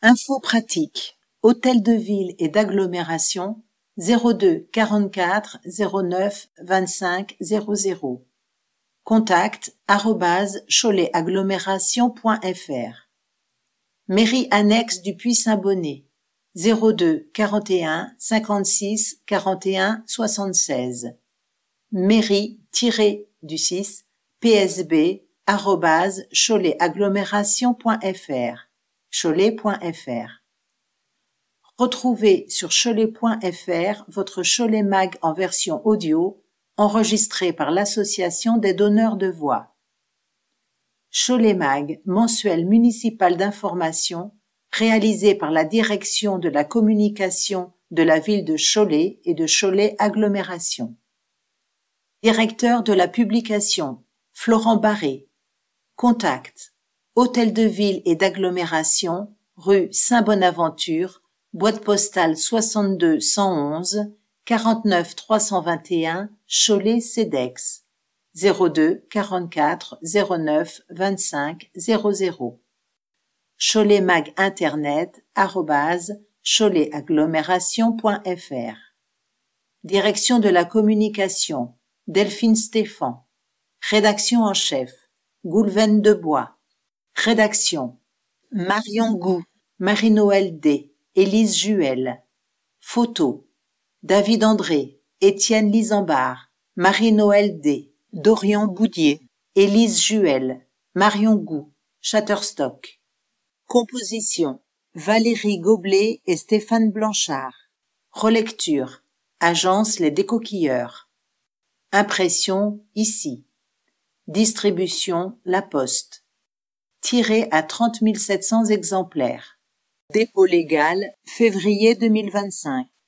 Infos pratiques. Hôtel de ville et d'agglomération 02 44 09 25 00. Contact @choletAgglomération.fr. Mairie annexe du Puy-Saint-Bonnet 02 41 56 41 76. Mairie-6 psb@choletAgglomération.fr cholet.fr. Retrouvez sur cholet.fr votre Cholet Mag en version audio, enregistré par l'Association des donneurs de voix. Cholet Mag, mensuel municipal d'information, réalisé par la Direction de la communication de la ville de Cholet et de Cholet Agglomération. Directeur de la publication, Florent Barré. Contact, Hôtel de ville et d'agglomération, rue Saint-Bonaventure, boîte postale 62 111, 49 321, Cholet-Cedex, 02 44 09 25 00. Cholet Mag Internet, @choletAgglomération.fr. Direction de la communication, Delphine Stéphan. Rédaction en chef, Goulven Debois. Rédaction, Marion Gou, Marie-Noël D, Élise Juel. Photo, David André, Étienne Lisambard, Marie-Noël D, Dorian Boudier, Élise Juel, Marion Gou, Shutterstock. Composition, Valérie Goblet et Stéphane Blanchard. Relecture, Agence Les Décoquilleurs. Impression, ici. Distribution, La Poste. Tiré à 30 700 exemplaires. Dépôt légal, février 2025.